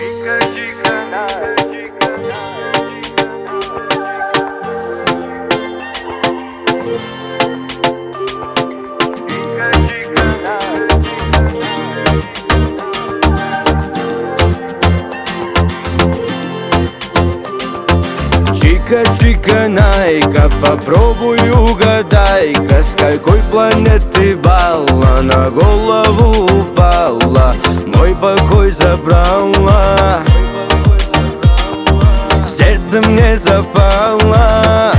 Чика-чика-найка, попробуй угадай-ка, с какой планеты балла на голову упала, мой покой забрала, сердце мне запало.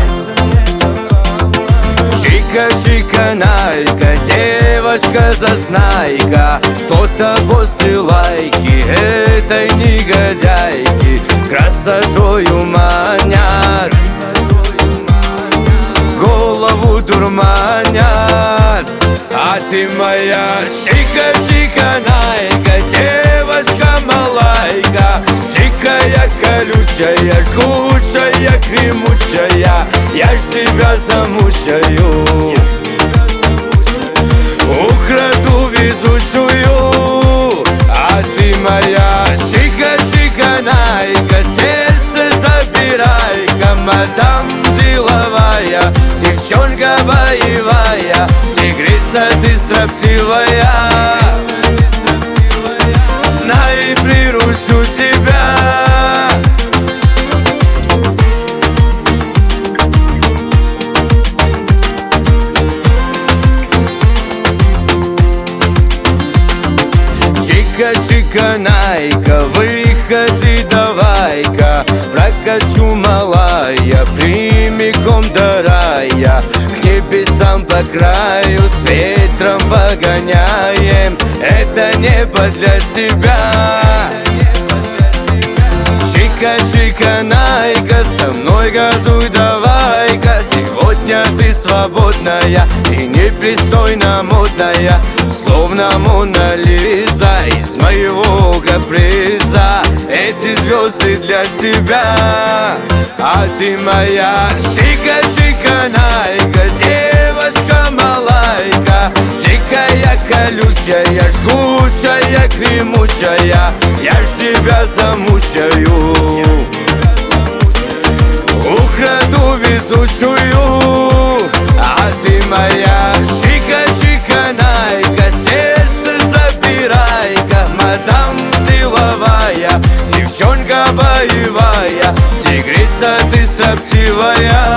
Чика-чика-найка, девочка-зазнайка, кто-то после лайки этой негодяйки красотою манят, голову дурманят. А ты моя чика-чика-найка, девочка-малайка, дикая, колючая, жгучая, кремучая, я ж тебя замучаю, украду везучую. А ты моя чика-чика-найка, сердце забирай-ка, мадам деловая, девчонка боевая, тигрица ты строптивая. Знай, приручу тебя. Чика-чика-найка, выходи давай-ка, прокачу малая, прямиком до рая, к небесам по краю с ветром погоняем, это небо для тебя. Чика-чика-найка, со мной газуй давай-ка, сегодня ты свободная и непристойно модная, словно Мона Лиза из моего каприза. Эти звезды для тебя. А ты моя чика-чика-найка, девочка-малайка, дикая, колючая, жгучая, кремучая, я ж тебя замучаю, украду везучую. А ты моя чика-чика-найка, сердце забирай-ка, мадам деловая, девчонка боевая, тигрица ты строптивая.